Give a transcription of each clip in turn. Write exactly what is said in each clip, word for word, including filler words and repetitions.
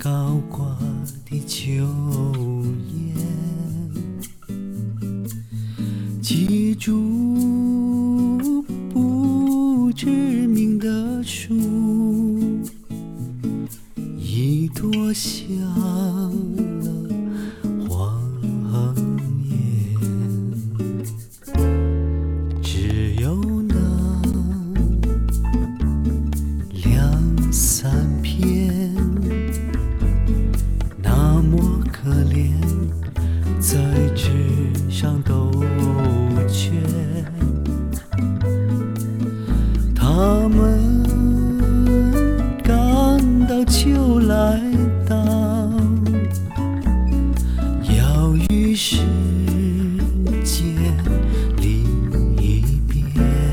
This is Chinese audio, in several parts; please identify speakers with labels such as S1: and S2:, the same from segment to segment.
S1: 高挂的秋叶，记住不知名的树，一朵香了黄叶，只有那两三片，那么可怜，在纸上兜圈。他们赶到秋来到，要与世界离别。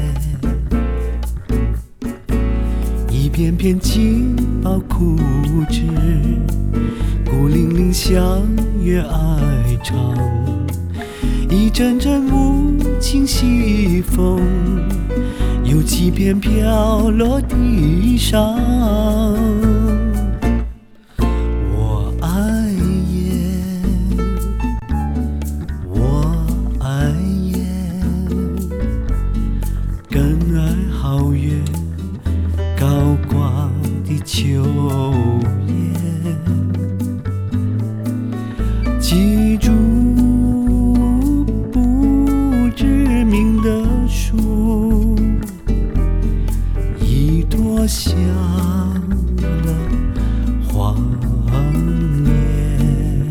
S1: 一片片金宝枯枝，孤零零相约爱唱。一阵阵无情西风，有几片飘落地上。我爱雁，我爱雁，更爱好月高挂的秋叶。记住不知名的树，一朵香了黄叶。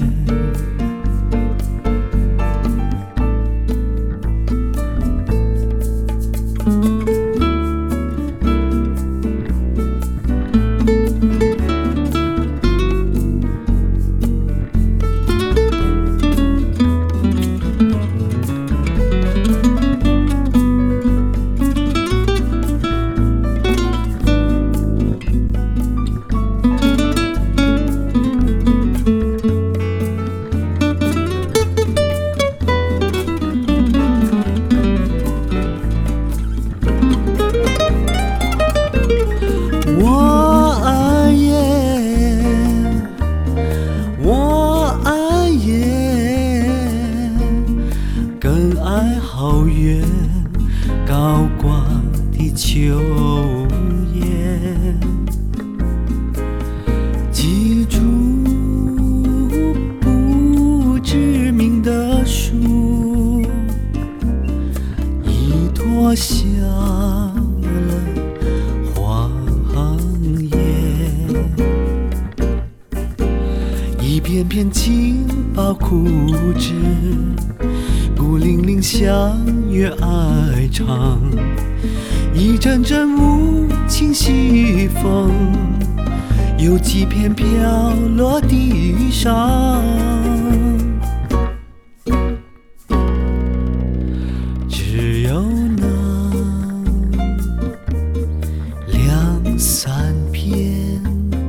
S1: 我爱雁，我爱雁，更爱好月高挂的秋叶。记住不知名的树，一朵香了黄叶，一片片金宝枯枝，孤零零相约爱唱。一阵阵无情西风，有几片飘落地上。只有那两三片，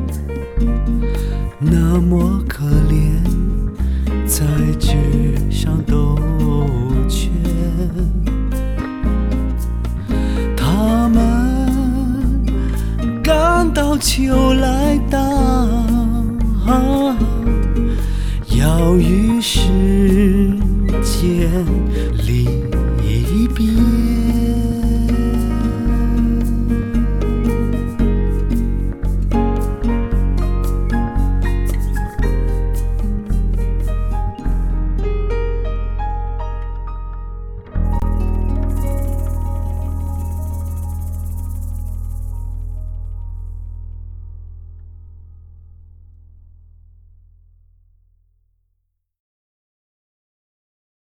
S1: 那么可怜，在纸上兜圈。他们赶到秋来到，要与世间离